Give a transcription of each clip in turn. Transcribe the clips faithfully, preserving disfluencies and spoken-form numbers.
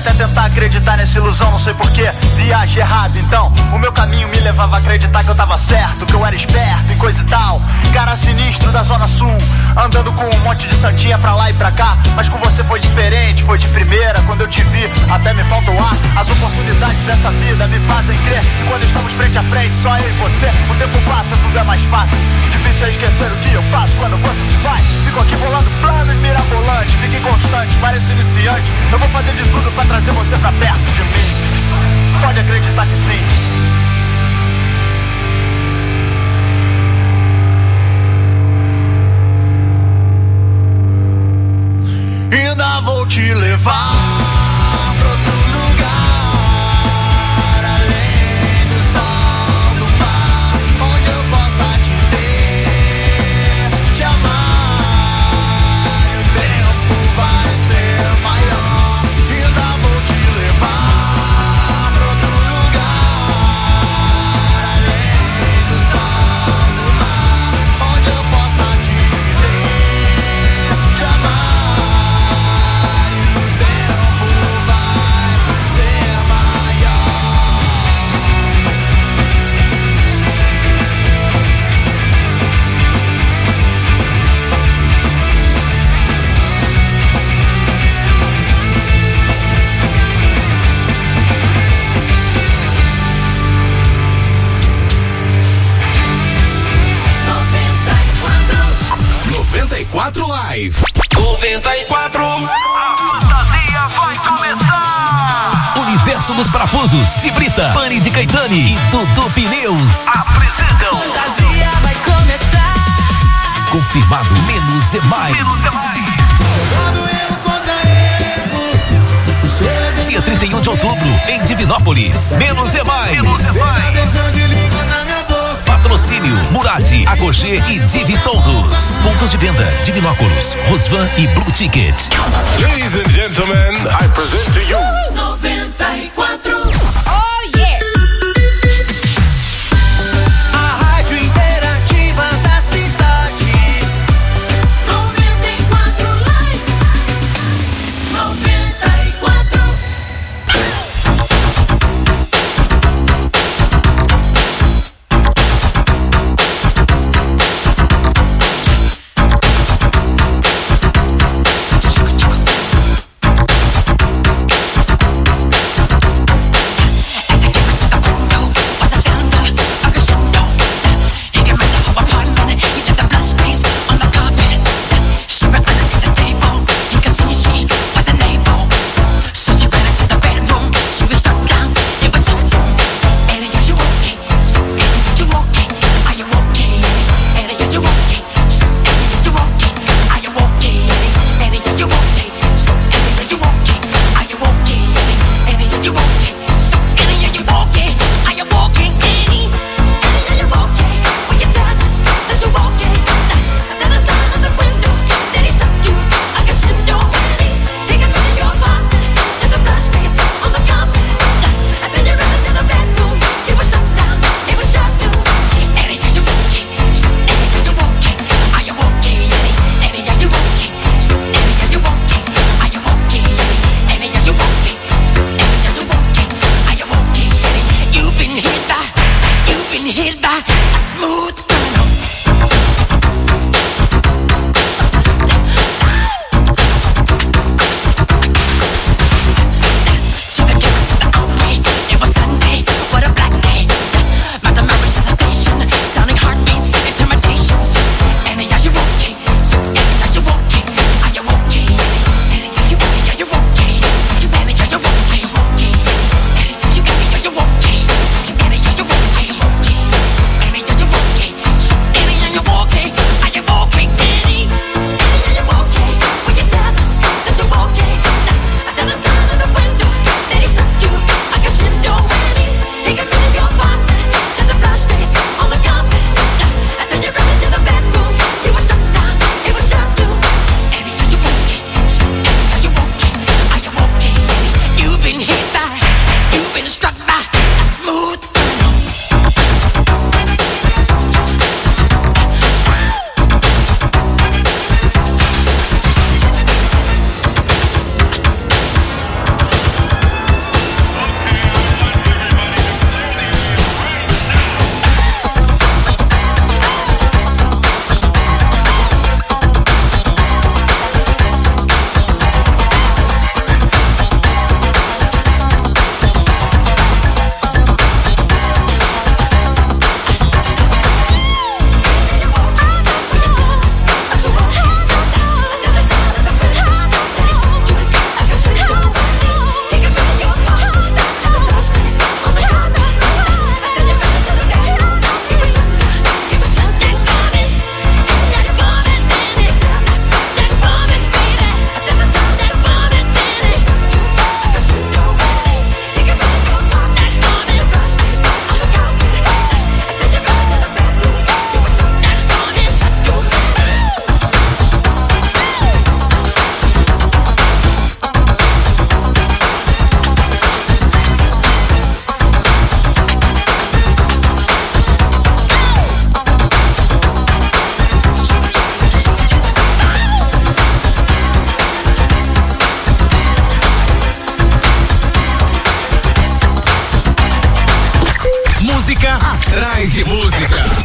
até tentar acreditar nessa ilusão, não sei porquê, viagem errada. Então, o meu caminho me levava a acreditar que eu tava certo, que eu era esperto e coisa e tal. Cara sinistro da Zona Sul, andando com um monte de santinha pra lá e pra cá. Mas com você foi diferente, foi de primeira. Quando eu te vi, até me falta o ar. As oportunidades dessa vida me fazem crer que quando estamos frente a frente, só eu e você, o tempo passa, tudo é mais fácil. Difícil é esquecer o que eu faço quando você se vai. Fico aqui bolando planos mirabolantes, fique constante, parece iniciante. Eu vou fazer de tudo pra trazer você pra perto de mim. Pode acreditar que sim. Ainda vou te levar pra outro lugar, além do sol, do mar, onde eu possa te ter, te amar. E o tempo vai ser maior. Ainda vou te levar pra outro lugar, além do sol, do mar, onde eu possa te ter, te amar. noventa e quatro Live. noventa e quatro. A fantasia vai começar. Universo dos Parafusos, Cibrita, Pani de Caetani e Dudu Pneus Apresentam. Fantasia vai começar. Confirmado, menos é mais. Menos é mais. Dia trinta e um de outubro, em Divinópolis. Menos é mais. Menos é mais. Patrocínio Murad, Agogê e Divi Todos. Pontos de venda: Divinópolis, Rosvan e Blue Ticket. Ladies and gentlemen, I present to you noventa e quatro. Oh yeah! A rádio interativa da cidade. noventa e quatro Live. noventa e quatro.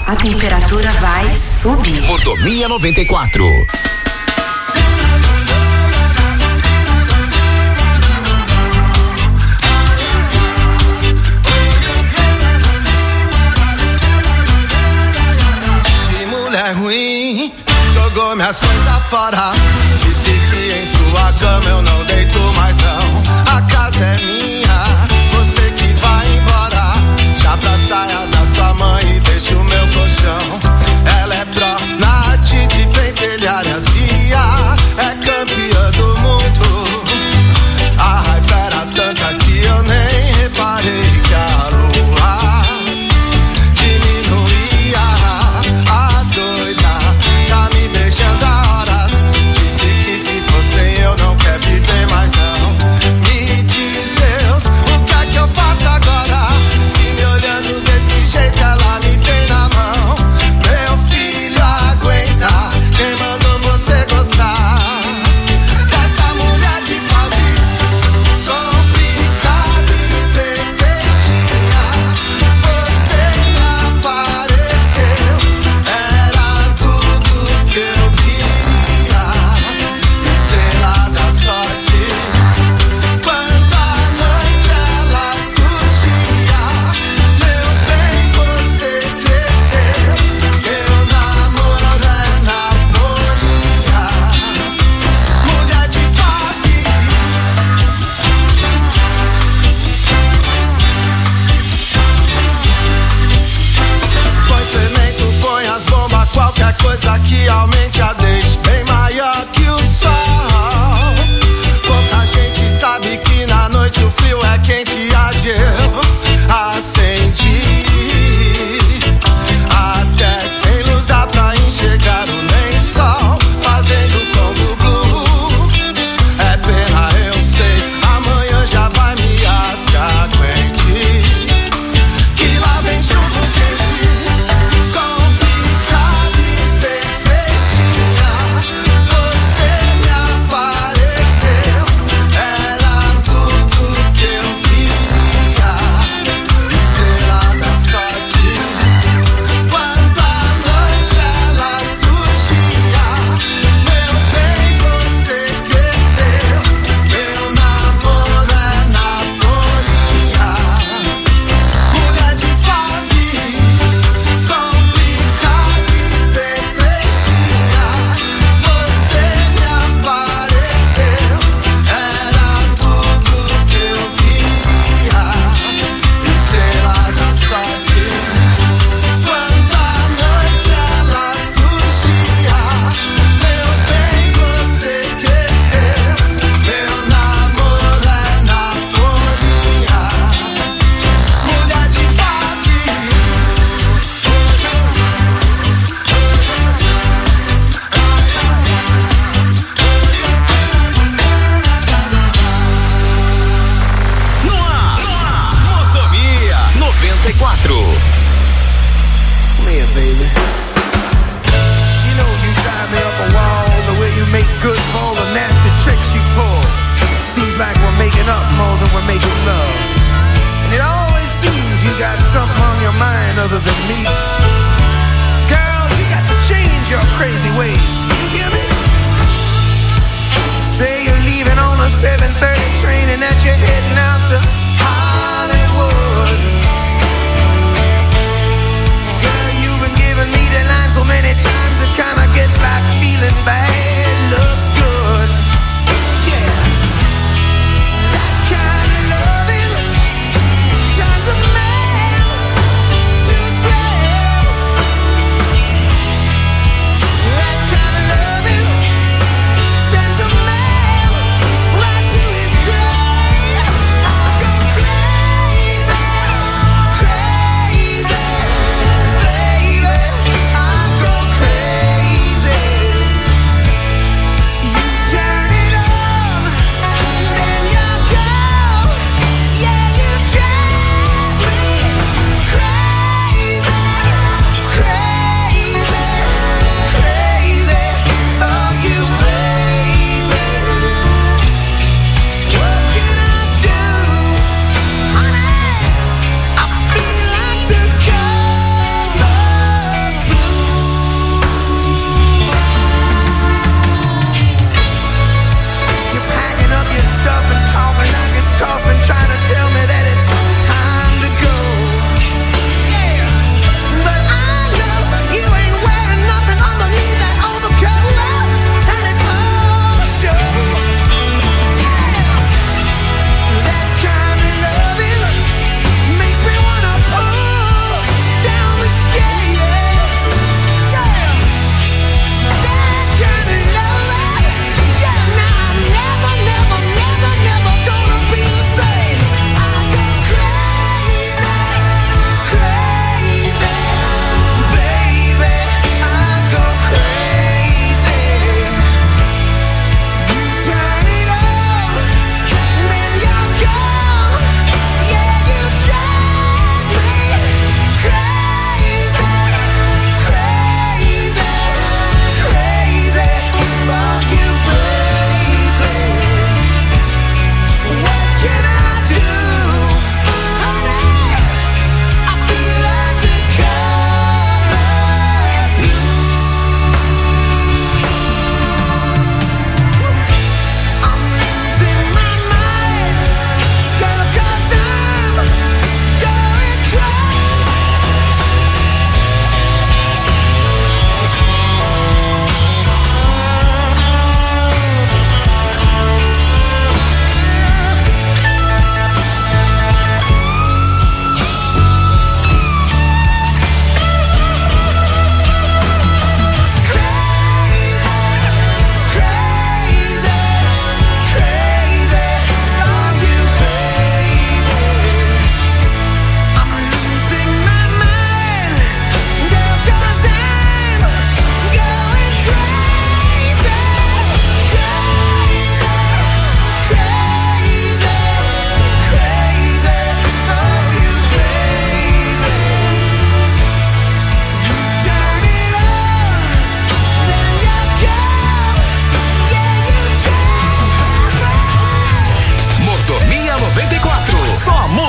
a temperatura vai subir. Mordomia noventa e quatro. Que mulher ruim, jogou minhas coisas fora. Disse que em sua cama eu não deito mais não. A casa é minha, você que vai embora. Já pra saia da sua mãe e deixa o meu colchão. Ela é pró na de pentelharia cia, é campeã do mundo. A raiva era tanta que eu nem reparei que a lua diminuía. A doida tá me beijando há horas. Disse que se fosse eu não quer viver mais não. Me diz Deus, o que é que eu faço agora? Se me olhando desse jeito ela me tem na mão. Meu filho aguenta, quem mandou você gostar dessa mulher de fases complicada e perfeitinha? Você me apareceu, era tudo que eu queria. Estrela da sorte, quando a noite ela surgia. Meu bem, você cresceu, meu namoro é na folhinha. Mulher de face, põe fermento, põe as bombas, qualquer coisa que aumente a deixe bem maior que o sol. Pouca gente sabe que na noite o frio é quente, a gelo acendi. Até sem luz dá pra enxergar o lençol, fazendo como glue. É pena, eu sei, amanhã já vai me ascar. Aguente, que lá vem chumbo quente, complicado e perfeitinha. Você me apareceu, era tudo que eu queria. Estrela da sorte, quando a noite ela surgia. Meu bem, você cresceu, meu namoro é na folhinha. Mulher de face, complicada e perfeitinha. Você me apareceu, era tudo que eu queria. Estrela da sorte, quando a noite ela surgia. Meu bem, você cresceu, meu namoro é na folhinha. Mulher de face, No ar, Mordomia noventa e quatro. come here, baby. You know you drive me up a wall, the way you make good for all the nasty tricks you pull. Seems like we're making up more than we're making love. And it always seems you got something on your mind other than me. Girl, you got to change your crazy ways. You hear me? Say you're leaving on a seven thirty train and that you're heading out to Hollywood. Girl, you've been giving me the line so many times it kinda gets like feeling bad looks good. Yeah, that kind of loving turns a man to a slave. That kind of loving sends a man right to his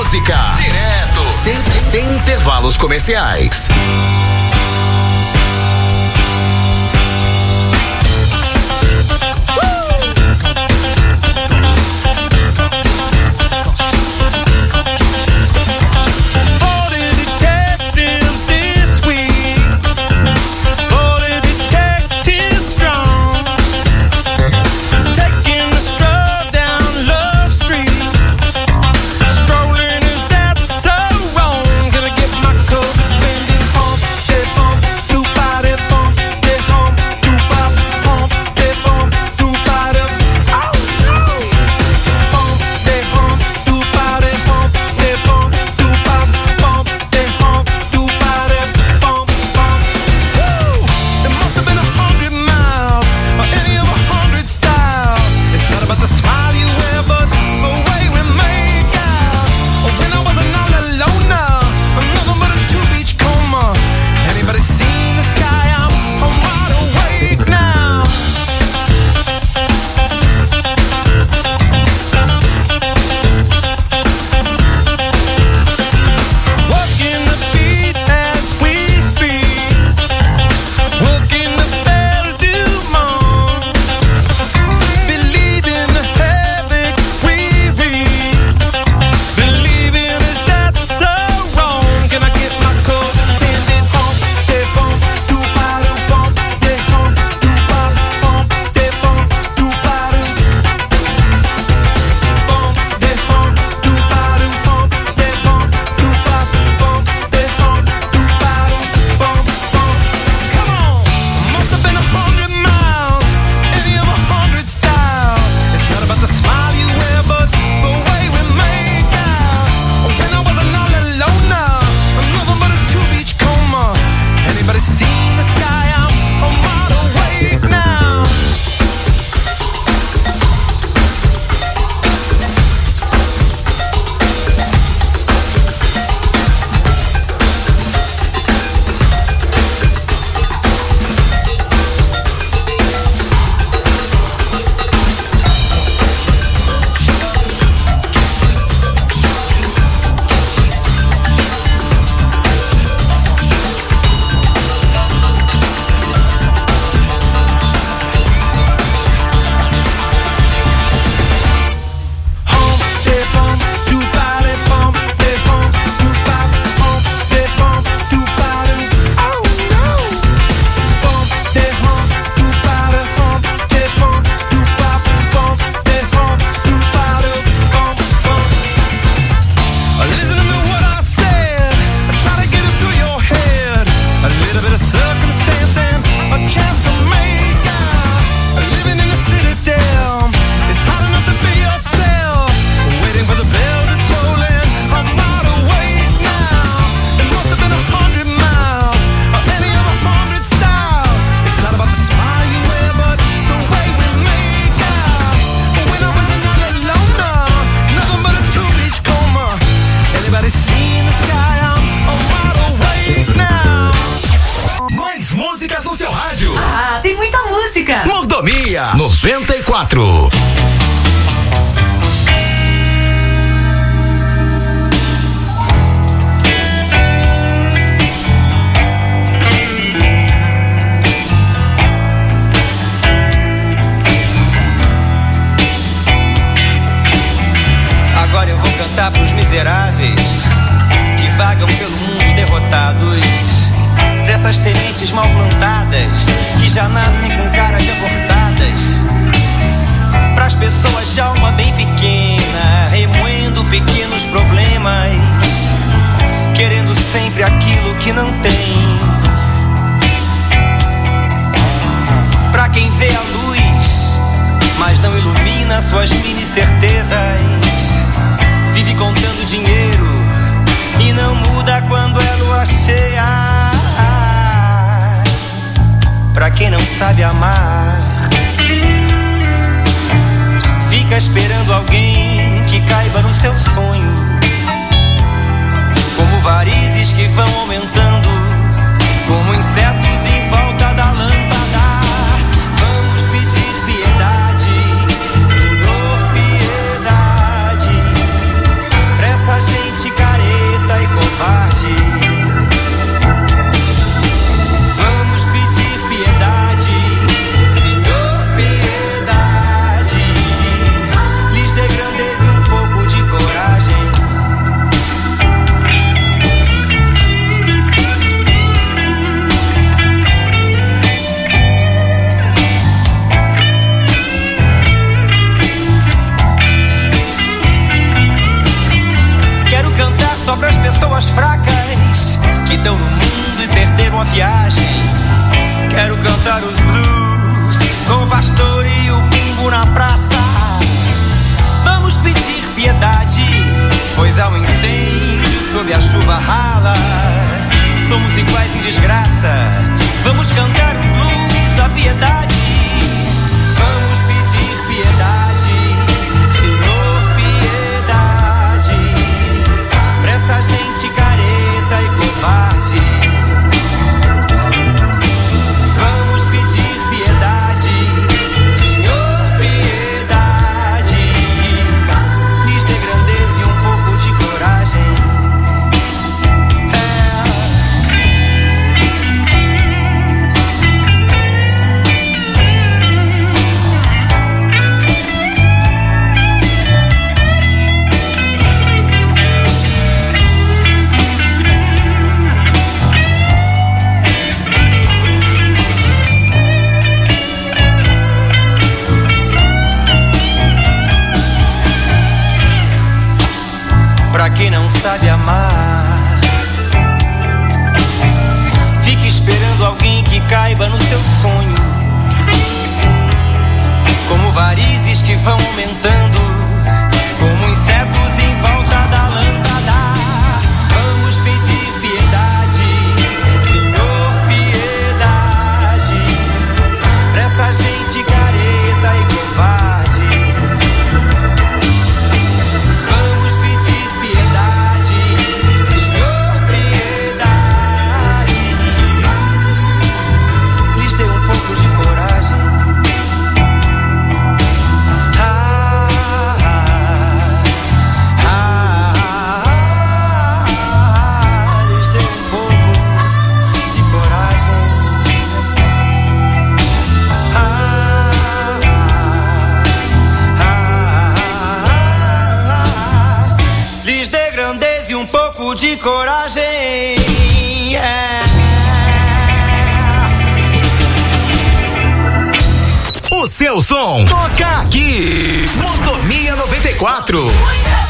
música, direto, sem, sem intervalos comerciais. noventa e quatro. Agora eu vou cantar pros miseráveis que vagam pelo mundo derrotados, pra essas sementes mal plantadas que já nascem com cara de abortadas, pras pessoas de alma bem pequena, remoendo pequenos problemas, querendo sempre aquilo que não tem. Pra quem vê a luz, mas não ilumina suas mini certezas, vive contando dinheiro e não muda quando é lua cheia. Pra quem não sabe amar, fica esperando alguém que caiba no seu sonho, como varizes que vão aumentando, como insetos em volta da lâmpada. Vamos pedir piedade, Senhor, piedade, pra essa gente quem não sabe amar. Fique esperando alguém que caiba no seu sonho, como varizes que vão aumentando, como insetos em volta da lâmpada. Vamos pedir piedade, Senhor, piedade, pra essa gente careta e covarde. Vamos pedir piedade, Senhor, piedade. Lhes dê um pouco de coragem. De coragem, yeah. O seu som toca aqui. Motomia noventa e quatro. Our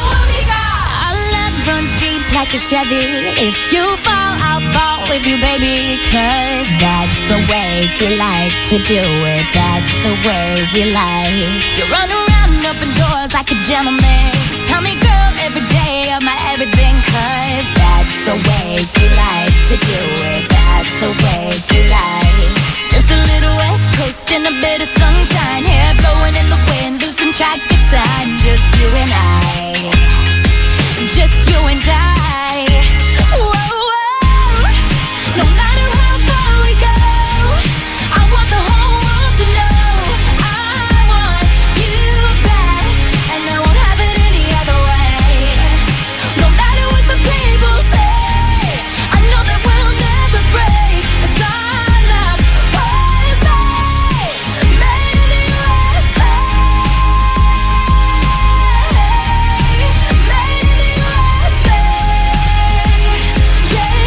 love runs deep like a Chevy. If you fall, I'll fall with you, baby. Cause that's the way we like to do it. That's the way we like. You run around, open doors like a gentleman. Tell me, girl, every day of my everything. Cause that's the way you like to do it. That's the way you like. Just a little West Coast and a bit of sunshine. Hair blowing in the wind, losing track of time. Just you and I. Just you and I. Whoa, whoa. No matter how far we go, I want the whole world to know I want you back, and I won't have it any other way. No matter what the people say, I know that we'll never break. 'Cause our love was made in the U S A. Made in the U S A. Yeah,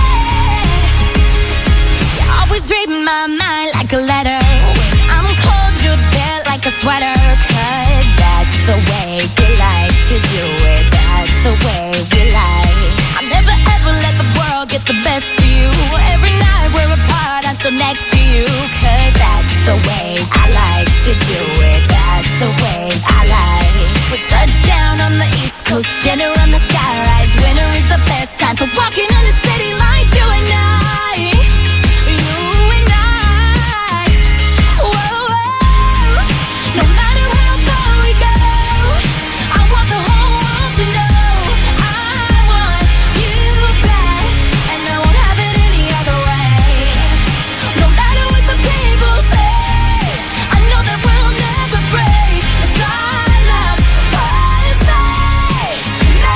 yeah. You always read my mind like a letter. When I'm cold, you're there like a sweater. 'Cause that's the way we like to do it. That's the way we like. I'll never ever let the world get the best of you. Every night we're apart, I'm still next to you. 'Cause that's the way I like to do it. That's the way I like. We touch down on the East Coast, dinner on the skyrise. Winter is the best time for walking on the city lights. You and I, you and I. Whoa, whoa. No matter how far we go, I want the whole world to know I want you back, and I won't have it any other way. No matter what the people say, I know that we'll never break. 'Cause our love was made, made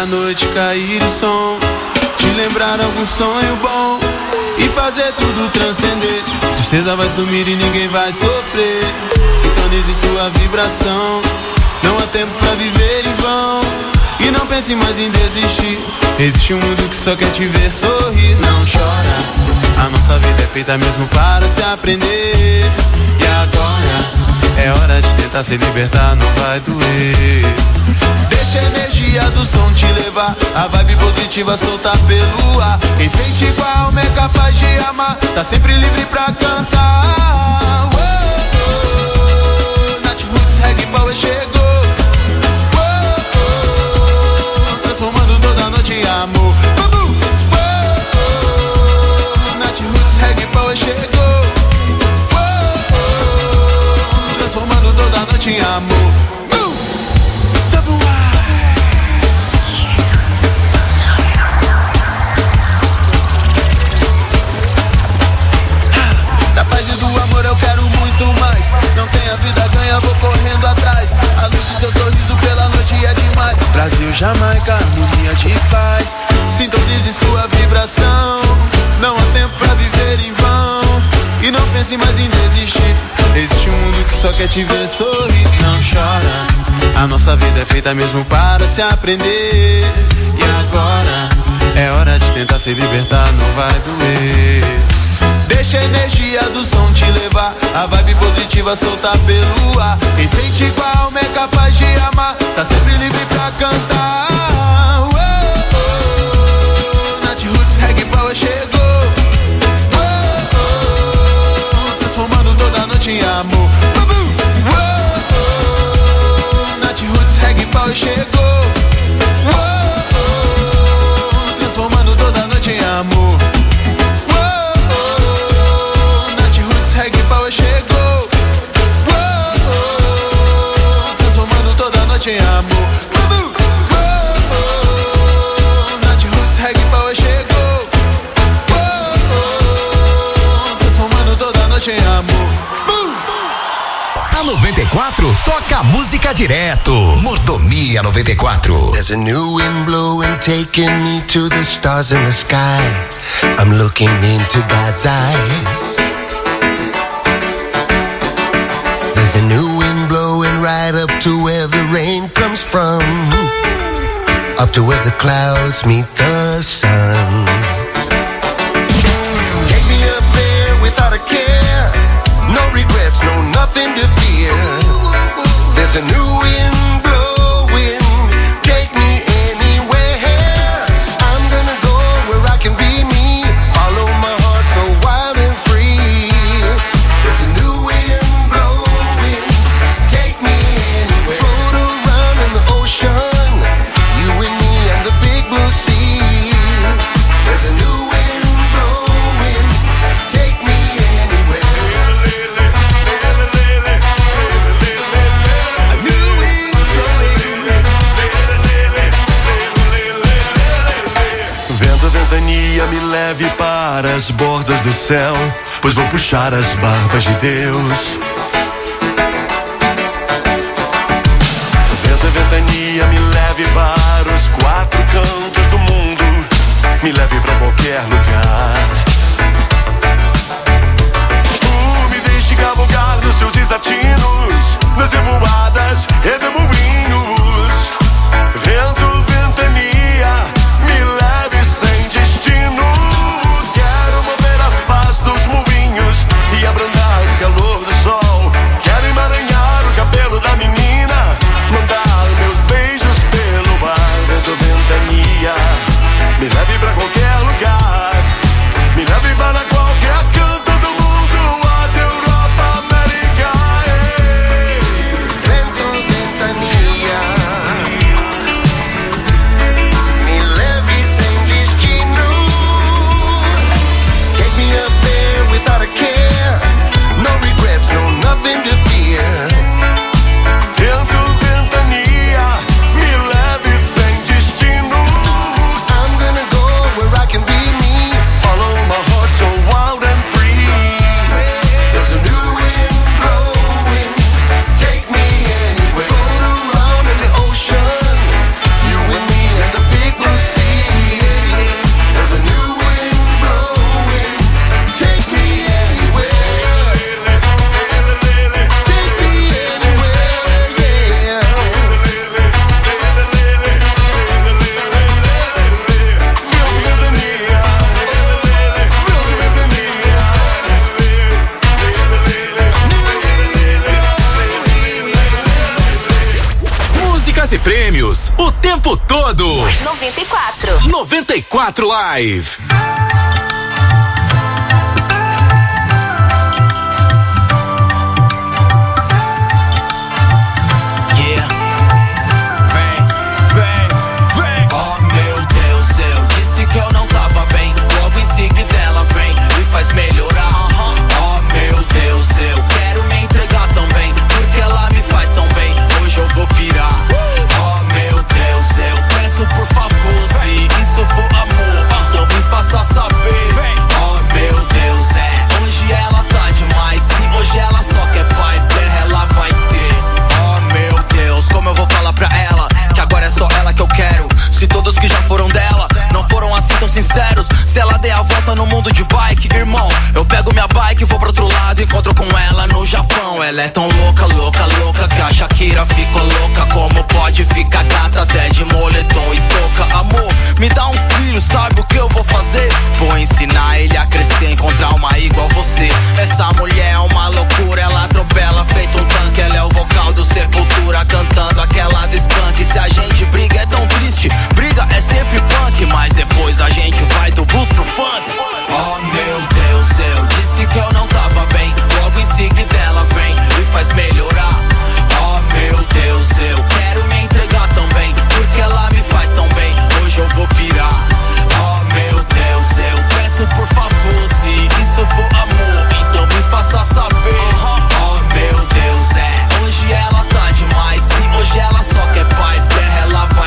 a noite cair o som, te lembrar algum sonho bom e fazer tudo transcender. Tristeza vai sumir e ninguém vai sofrer. Sintonize sua vibração, não há tempo pra viver em vão. E não pense mais em desistir, existe um mundo que só quer te ver sorrir. Não chora, a nossa vida é feita mesmo para se aprender. E agora é hora de tentar se libertar, não vai doer. Deixa a energia do som te levar, a vibe positiva soltar pelo ar. Quem sente igual a alma é capaz de amar, tá sempre livre pra cantar. Oh, oh, oh, Nath Roots Reggae Power chegou. Oh, oh, transformando toda noite em amor. Oh, oh, Nath Roots Reggae Power chegou. Oh, oh, transformando toda noite em amor. Da paz e do amor eu quero muito mais. Não tenho a vida ganha, vou correndo atrás. A luz do seu sorriso pela noite é demais. Brasil, Jamaica, harmonia de paz. Sintonize sua vibração, não há tempo pra viver em vão. E não pense mais em desistir, existe um mundo que só quer te ver sorrir. Não chora, a nossa vida é feita mesmo para se aprender. E agora é hora de tentar se libertar, não vai doer. Deixa a energia do som te levar, a vibe positiva soltar pelo ar. Quem sente igual a alma é capaz de amar, tá sempre livre pra cantar. Oh, oh, oh, Nath Roots Reggae Power chegou. Oh, oh, transformando toda noite em amor. Oh, oh, Nath Roots Reggae Power chegou. Oh, oh, transformando toda noite em amor. Chegou, oh, oh, transformando toda noite em amor. Oh, oh, Nath Roots Reggae Power chegou, oh, oh, transformando toda noite em amor. A noventa e quatro toca música direto. Mordomia noventa e quatro. There's a new wind blowing, taking me to the stars in the sky. I'm looking into God's eyes. There's a new wind blowing right up to where the rain comes from, up to where the clouds meet the sun. Take me up there without a care, no regrets, no nothing to fear. There's a new wind blowing, take me anywhere. I'm gonna go where I can be me, follow my heart so wild and free. There's a new wind blowing, take me anywhere. Float around in the ocean, you and me and the big blue sea. There's a new wind blowing, take me anywhere. A new wind blowing. Vento, ventania, me leve para as bordas do céu, pois vou puxar as barbas de Deus. Vento, ventania, me leve para os quatro cantos do mundo, me leve pra qualquer lugar. Uh, me deixe cavalgar nos seus desatinos, nas revoadas e redemoinhos. Vento, ventania, me leve sem destino. Quero mover as pás dos moinhos e abrandar o calor do sol. Oferece prêmios o tempo todo. noventa e quatro. noventa e quatro Live. Que eu não tava bem, logo em seguida ela vem e faz melhorar. Oh meu Deus, eu quero me entregar também, porque ela me faz tão bem, hoje eu vou pirar. Oh meu Deus, eu peço por favor, se isso for amor, então me faça saber. Oh meu Deus, é, hoje ela tá demais, se hoje ela só quer paz, guerra ela vai ter. Oh meu Deus, como eu vou falar pra ela que agora é só ela que eu quero, se todos que já foram dela não foram assim tão sinceros. Se ela der a volta no mundo de bike, irmão, eu pego minha bike e vou pro outro lado, encontro com ela no Japão. Ela é tão louca, louca, louca, que a Shakira ficou louca. Como pode ficar gata até de moletom e touca? Amor, me dá um filho, sabe o que eu vou fazer? Vou ensinar ele a crescer, encontrar uma igual você. Essa mulher é uma loucura, ela atropela feito um tanque. Ela é o vocal do Sepultura, cantando aquela do Skank. Se a gente briga é tão triste, briga é sempre punk, mas depois a gente vai do blues pro funk. Oh meu Deus, eu disse que eu não tava bem, logo em seguida ela vem e faz melhorar. Oh meu Deus, eu quero me entregar também, porque ela me faz tão bem, hoje eu vou pirar. Oh meu Deus, eu peço por favor, se isso for amor, então me faça saber. Oh meu Deus, é, hoje ela tá demais, se hoje ela só quer paz, guerra ela vai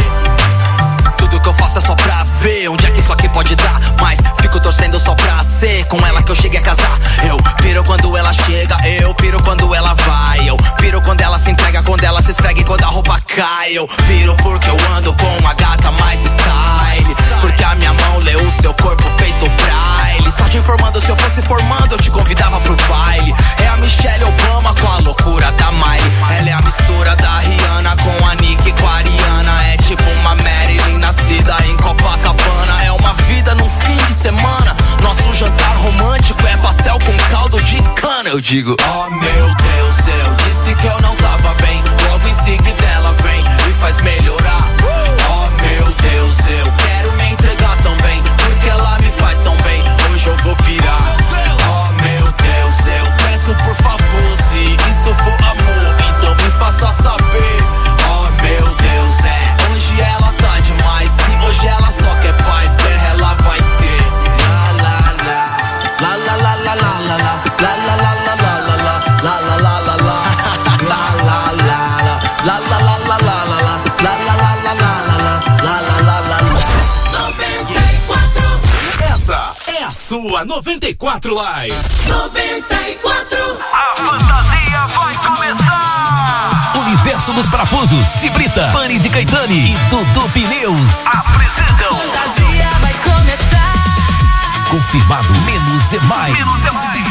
ter. Tudo que eu faço é só pra ver onde é que isso aqui pode dar, mas fico torcendo só pra ser com ela que eu cheguei a casar. Eu piro quando ela chega, eu piro quando ela vai, eu piro quando ela se entrega, quando ela se esfrega e quando a roupa cai. Eu piro porque eu ando com uma gata mais style, porque a minha mão leu o seu corpo feito braille. Só te informando, se eu fosse formando eu te convidava pro baile. É a Michelle Obama com a loucura da Miley. Ela é a mistura da Rihanna com a Nicki com a Ariana. É tipo uma Marilyn nascida em Copacabana. É uma vida num fim de semana, nosso jantar romântico é pastel com caldo de cana. Eu digo, oh meu Deus, eu disse que eu não tava bem, logo em seguida ela vem e faz melhorar. Oh meu Deus, eu quero me entregar também, porque ela me faz tão bem, hoje eu vou pirar. Oh meu Deus, eu peço por favor, se isso for amor, então me faça saber. Oh meu Deus, é, hoje ela tá demais, se hoje ela só quer paz, guerra ela vai ter. La la la, la la la la la la la, la la la la la la la, la la la la la, la la la la, la la la la la la la, la la la la la la, la la la la. noventa e quatro. Essa é a sua noventa e quatro Live. noventa e quatro. A fantasia vai começar. Universo dos Parafusos, Cibrita, Pani de Caetani e Dudu Pneus apresentam. Fantasia vai começar. Confirmado, menos é mais. Menos é mais.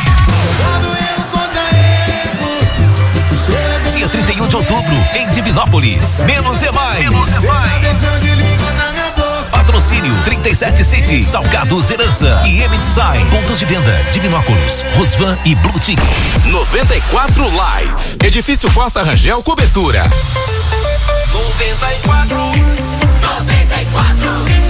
Dia trinta e um de outubro, em Divinópolis. Menos é mais. Menos é mais. Patrocínio trinta e sete City, Salgados Herança e M Design. Pontos de venda, Divinópolis, Rosvan e Blue Ticket. noventa e quatro Live. Edifício Costa Rangel Cobertura. noventa e quatro. noventa e quatro.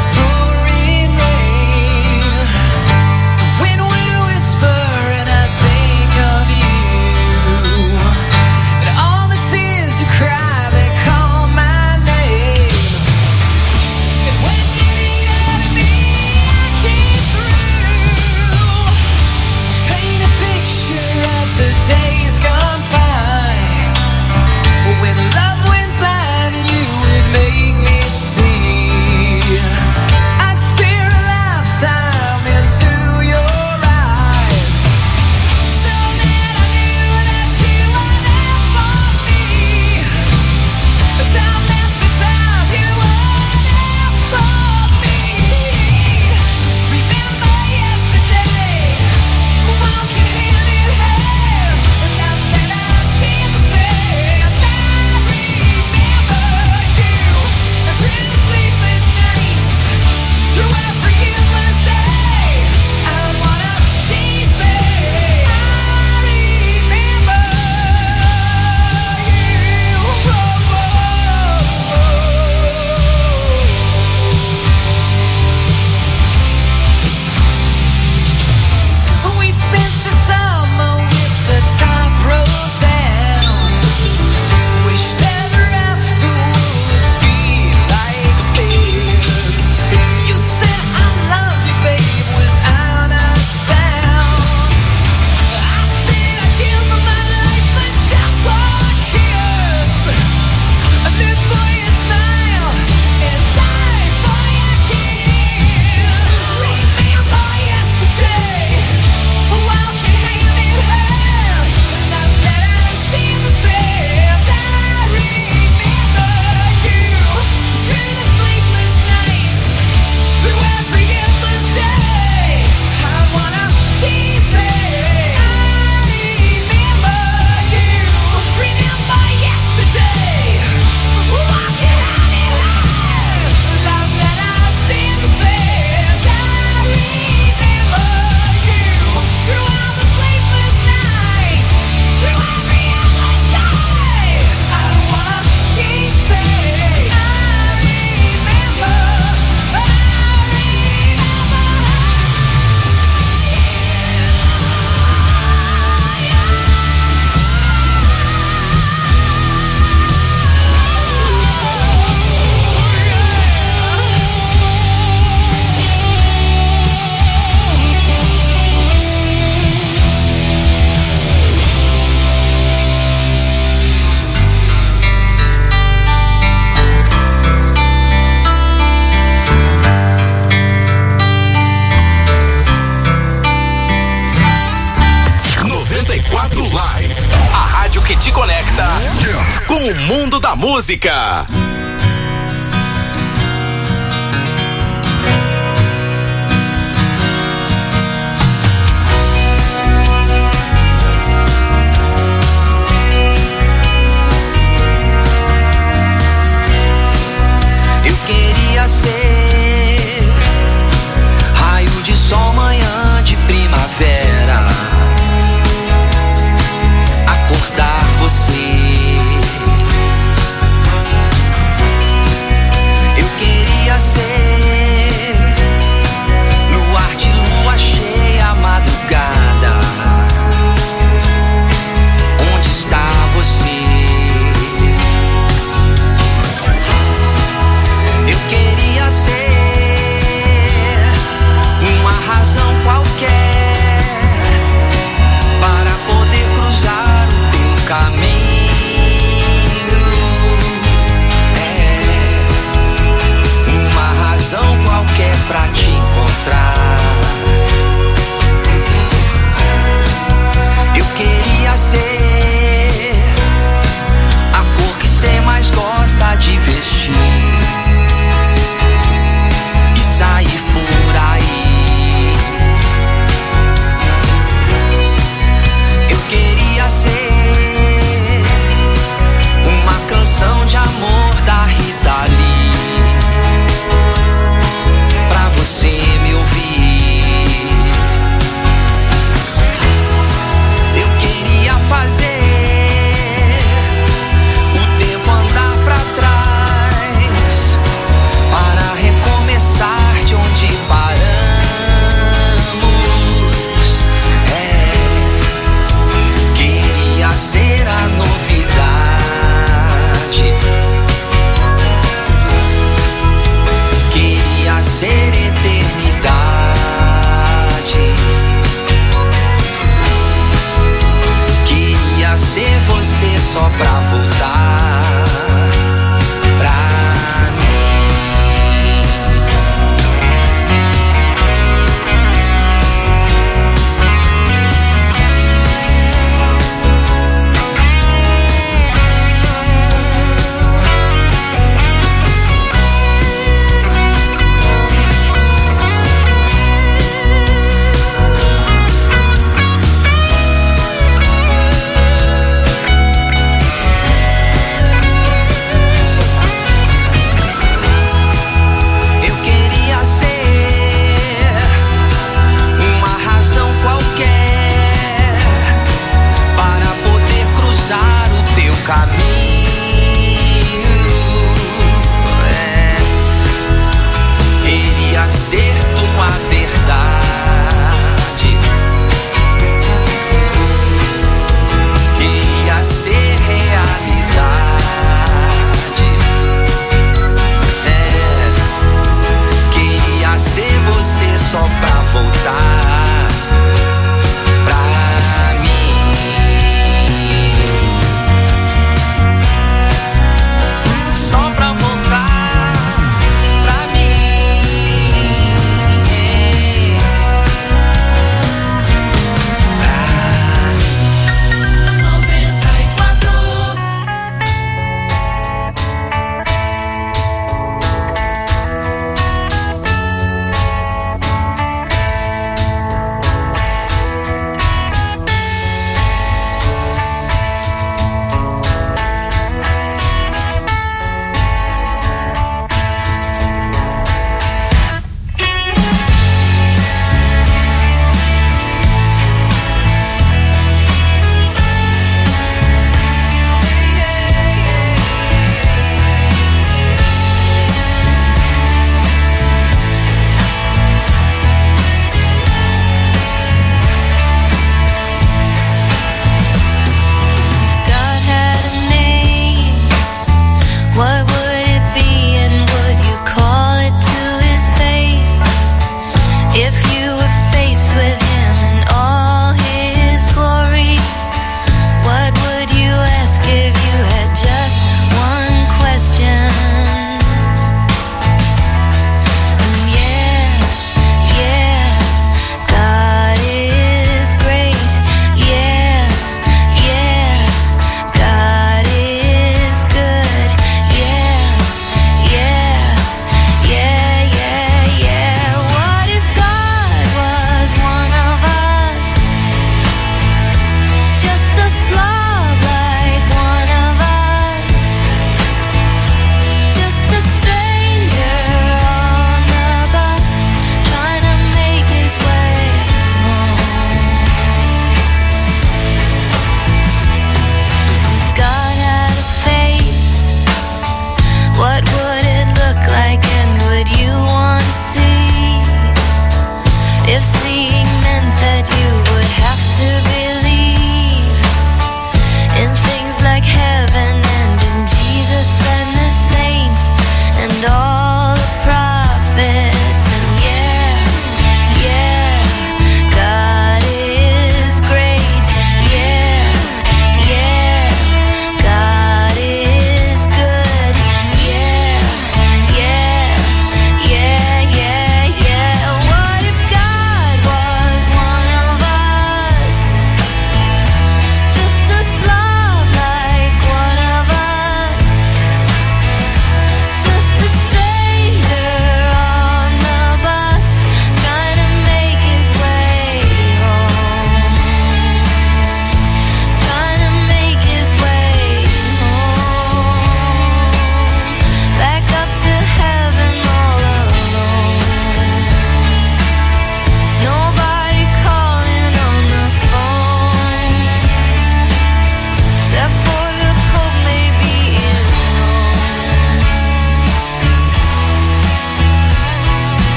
When we whisper and I think mundo da música. Eu queria ser raio de sol, manhã de primavera, acordar você. Eu queria ser luar de lua cheia, madrugada. Onde está você? Eu queria ser uma razão qualquer para poder cruzar o teu caminho. É uma razão qualquer pra te encontrar. Eu queria ser a cor que cê mais gosta de vestir e sair por aí. Eu queria ser uma canção de amor da Rita Lee pra você me ouvir. Eu queria fazer o tempo andar pra trás para recomeçar de onde paramos. É, queria ser a novidade, queria ser eternidade, queria ser você só pra voltar pra mim. Eu queria ser uma razão qualquer para poder cruzar o teu caminho. É, queria ser tua verdade, queria ser realidade. É, queria ser você só pra voltar pra mim. Só pra voltar pra mim. Pra noventa e quatro.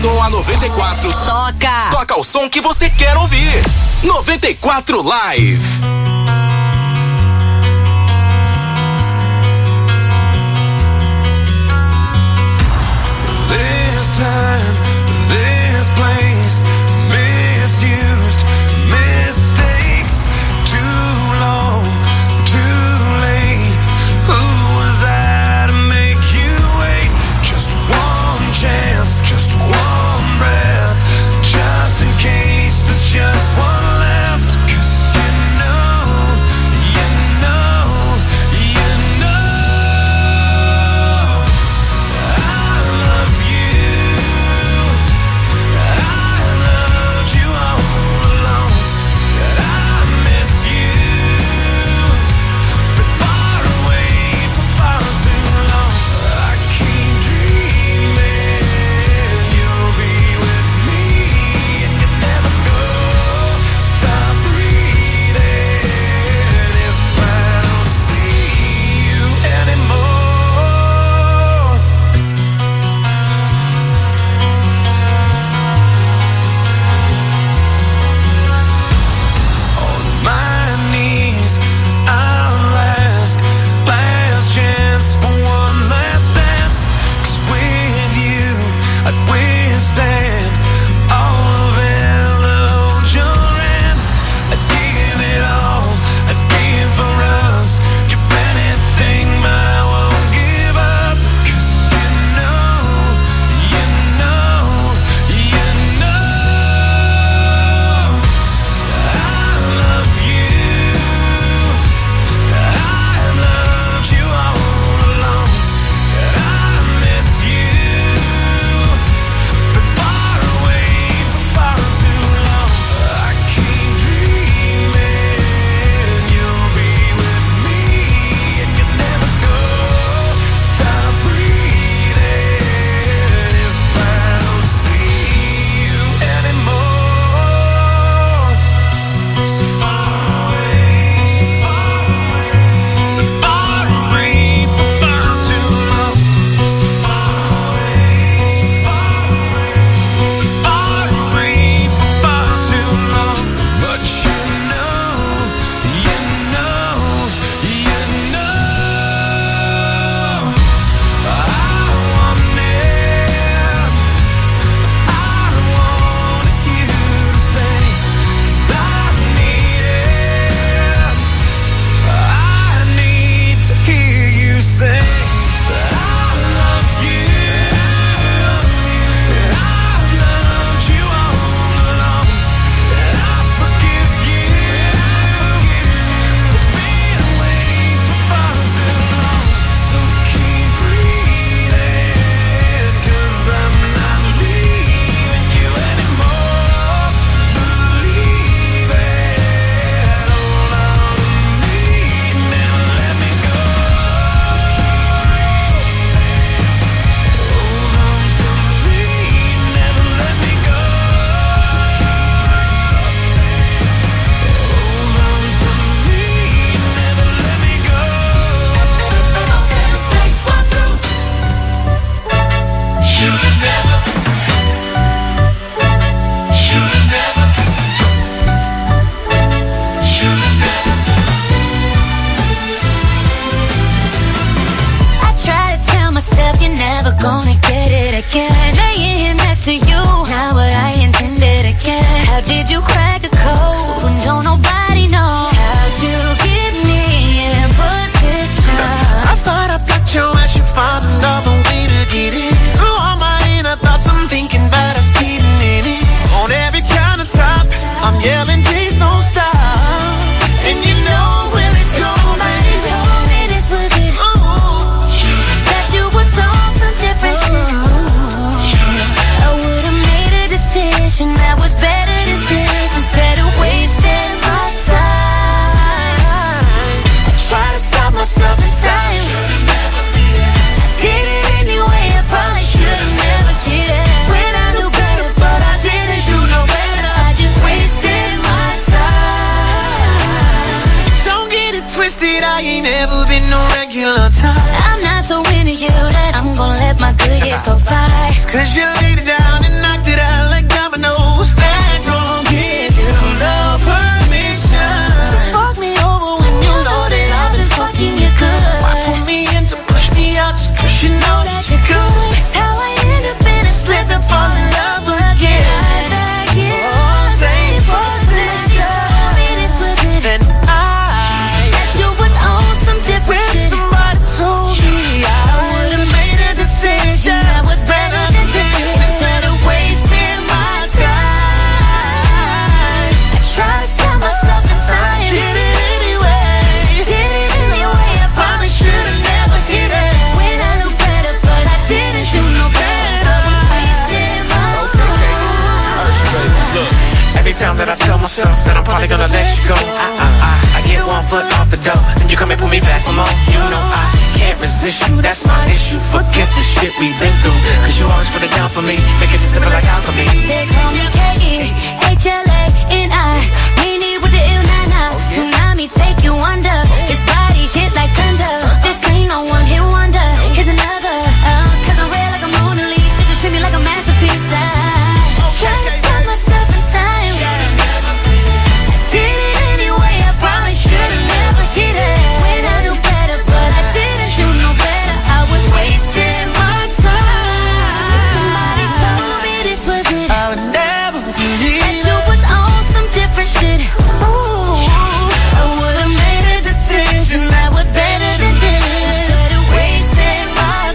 som a noventa e quatro. Toca! Toca o som que você quer ouvir. noventa e quatro Live. This time, this place, misused, mistakes, too long, too late. Who was I to make you wait? Just one chance, just one breath, just in case there's just one left. 'Cause you know, you know, you know, I love you. I loved you all along. I miss you. Been far away for far too long. I keep dreaming you'll be with me, and you never go. Stop breathing if I don't see you anymore. On my knees, I'll ask, last chance for one last dance. 'Cause with you, I'd withstand all of it. Hold your hand, I'd give it all, I'd give for us. Give anything, but I won't give up. 'Cause you know, you know, you know, I love you. I loved you all along. I miss you. Been far away for far too long. I keep dreaming you'll be with me, and you never go. Stop breathing if I don't see you anymore. So far away, so far away. Been far away for far too long. So far away, so far away. Been far away for far too long. But you know, you know, you know, I want it. I wanted you to stay. 'Cause I need it. I need to hear you say that I love you. That I loved you all along. That I forgive you for being away for far too long. So keep breathing, 'cause I'm not leaving you anymore. Believe it. Hold on to me, never let me go. Hold on to me, never let me go. Hold on to me, never let me go. Should've never, should've never, should've never. I try to tell myself you're never gonna get it again. Laying here next to you, not what I intended again. How did you crack a code when don't nobody know? How'd you get me in position? I thought I blocked your ass, you found another way to get in. Through all my inner thoughts, I'm thinking about us getting in it. On every countertop, I'm yelling, please don't stop. And you know where it's going. Somebody told me this was it. That you was on some different shit. I would've made a decision that was better than this, instead of wasting my time. I try to stop myself in time. Did it anyway, I probably should've never did it. When I knew better, but I didn't do no better. I just wasted my time. Don't get it twisted, I ain't never been no regular time. I'm not so into you that I'm gonna let my good years go by. Cause you laid it down and I probably gonna let you go. I, I, I, I get one foot off the door, then you come and pull me back for more. You know I can't resist you, that's my issue. Forget the shit we've been through, cause you always put it down for me, make it simple like alchemy. They call me K E H L A N I, meanie with the ill nana. Tsunami take you under, his body hit like thunder. This ain't no one hit wonder, here's another. Uh, cause I'm red like a Mona Lisa, you treat me like a masterpiece. I try to stop myself in time, did it anyway, I probably should've never hit it. When I knew better, but I didn't, you know better, I was wasting my time. Somebody told me this was it, I would never believe that you was on some different shit. Ooh, I would've made a decision that was better than this, instead of wasting my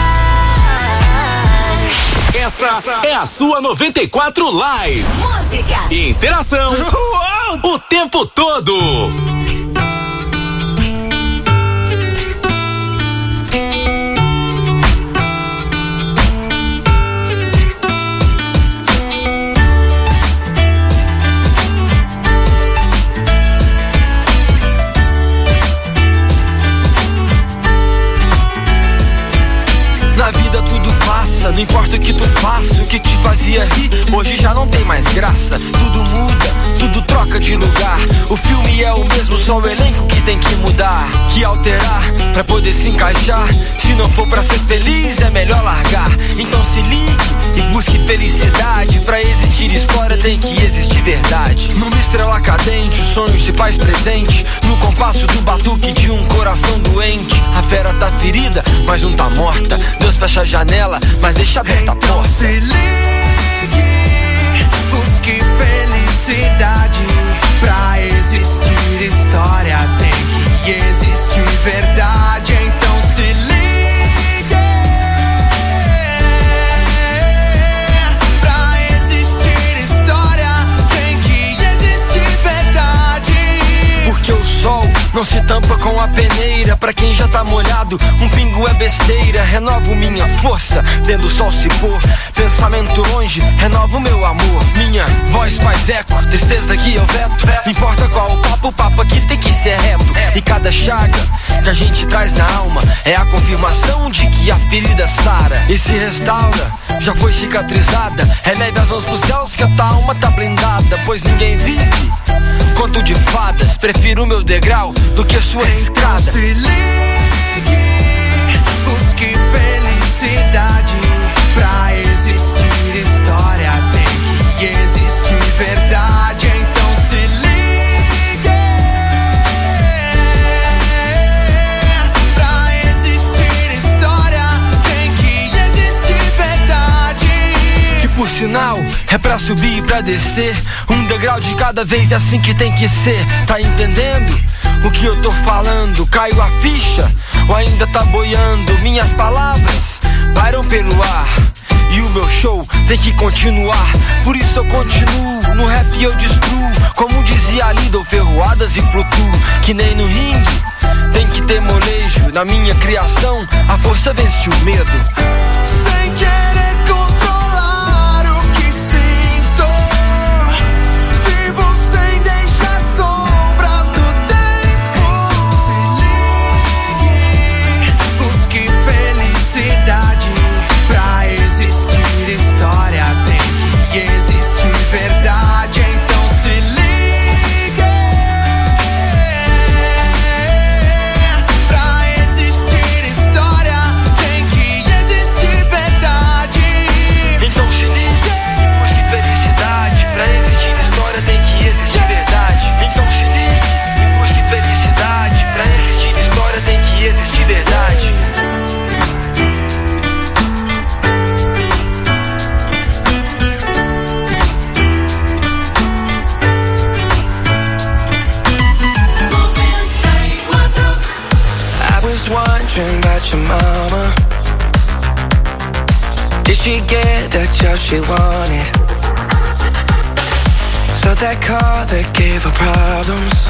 time. Essa é a sua noventa e quatro Live. Música, interação, o tempo todo. Na vida tudo passa, não importa o que tu faça, o que te fazia rir, hoje já não tem mais graça. Tudo muda, tudo troca de lugar. O filme é o mesmo, só o elenco que tem que mudar, que alterar, pra poder se encaixar. Se não for pra ser feliz, é melhor largar. Então se ligue e busque felicidade. Pra existir história tem que existir verdade. Numa estrela cadente, o sonho se faz presente, no compasso do batuque de um coração doente. A fera tá ferida, mas não tá morta. Deus fecha a janela, mas deixa aberta a porta. Então se ligue, busque felicidade. Pra existir história tem que existir verdade. Então se ligue, pra existir história tem que existir verdade. Porque o sol não se tampa com a peneira. Pra quem já tá molhado, um pingo é besteira. Renovo minha força, vendo o sol se pôr. Pensamento longe, renovo meu amor. Minha voz faz eco, tristeza que eu veto. Não importa qual o papo, o papo aqui tem que ser reto. E cada chaga que a gente traz na alma é a confirmação de que a ferida sara e se restaura, já foi cicatrizada. Releve as mãos pros céus que a tua alma tá blindada. Pois ninguém vive conto de fadas, prefiro o meu degrau do que sua escada. Se ligue, busque felicidade. Pra existir história tem que existir verdade. Então se ligue, pra existir história tem que existir verdade. Que por sinal é pra subir e pra descer, um degrau de cada vez, é assim que tem que ser. Tá entendendo o que eu tô falando? Caiu a ficha ou ainda tá boiando? Minhas palavras param pelo ar e o meu show tem que continuar. Por isso eu continuo, no rap eu destruo. Como dizia ali, dou ferroadas e flutuo. Que nem no ringue, tem que ter molejo. Na minha criação, a força vence o medo. Sem querer controlar o que sinto, vivo sem deixar sombras do tempo. Se ligue, busque felicidade. Pra existir história tem que existir verdade. Então se ligue, pra existir história tem que existir verdade. Então se ligue, busque felicidade. Pra existir história tem que existir verdade. Então se ligue, busque felicidade. Pra existir história tem que existir verdade. Wondering about your mama. Did she get the job she wanted? So that car that gave her problems.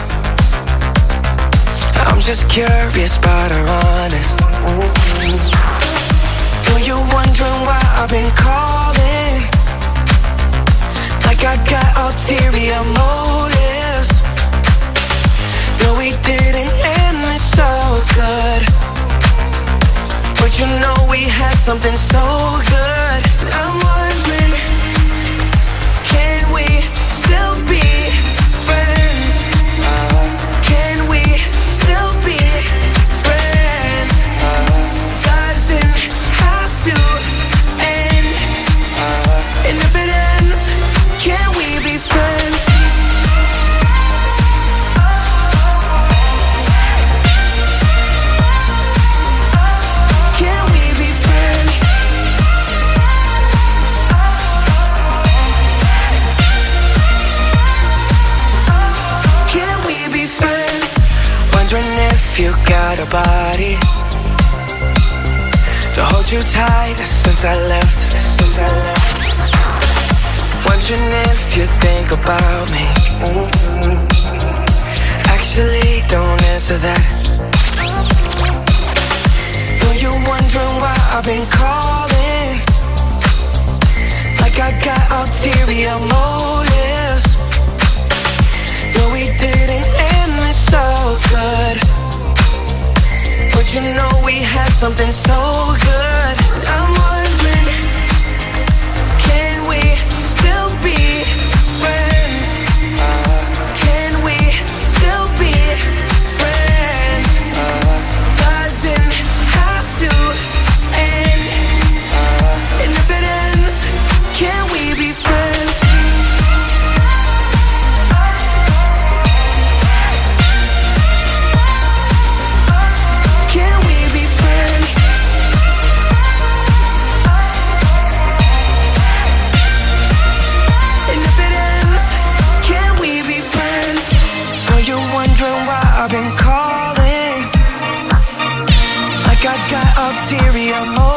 I'm just curious but I'm honest. Though you're wondering why I've been calling, like I got ulterior motives. you know we had something so good? I'm wondering, can we still be friends? Uh, can we still be friends? Uh, doesn't have to end. Uh, and if it ends, can we be friends? Can we be friends? Can we be friends? Wondering if you got a body to hold you tight since I left, since I left. Wondering if you think about me. Actually, don't answer that. Though you're wondering why I've been calling, like I got ulterior motives. Though we didn't end this so good, but you know we had something so good. I'm wondering, can we still be friends? Uh, can we still be friends? Uh, doesn't have to end. Uh, and if it ends, can we be friends? Can we be friends? And if it ends, can we be friends? Are you wondering why I've been calling, like I got ulterior motives?